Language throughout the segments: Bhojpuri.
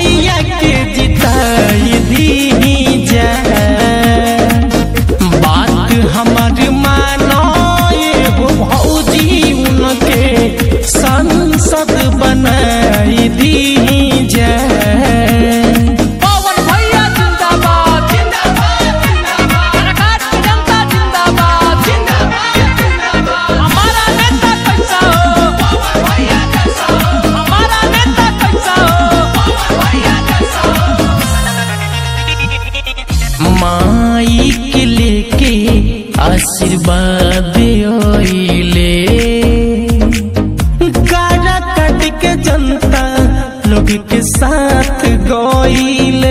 भैया के जिताई दी जा। बात हमार मानो ये हो भौजी, उनके संसद बनाई दी जा। माई के लेके आशीर्वाद ओइले, गाड़ा काट के जनता लोग के साथ गइले।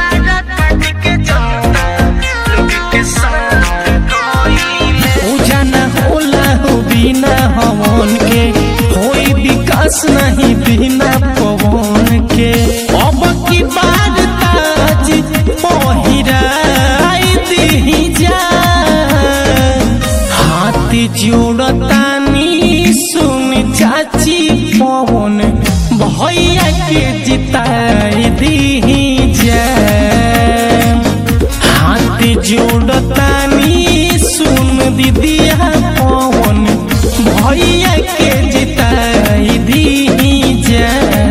पूजा न होला हो बिना हवन के, कोई विकास नहीं बिना पवन के। अब की बार ताज पहिराई दी जा। हाथ जोड़तानी सुन चाची पवन भैया के जिताई दी जा। हाथ जोड़तानी सुन दीदिया पवन भैया के जिताई दी जा।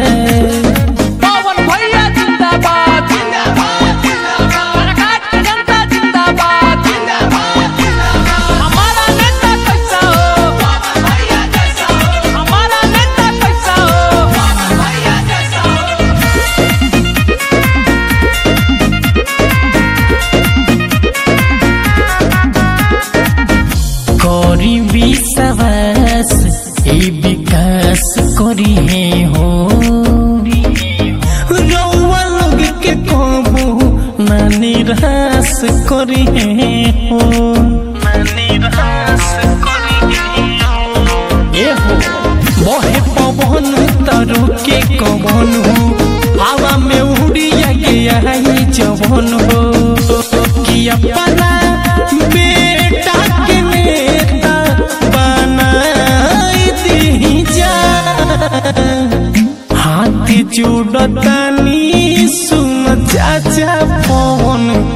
विश्वास ई विकास करी है हो, रउआ लोग के कहबो ना निराश करी है हो। ए हो बहे पवन तरो के कवन हो, हवा में उड़िया गया है जवन हो। कि अपना बेटा के नेता बनाई दी जा। हाथ जोड़तानी सुन चाचा पवन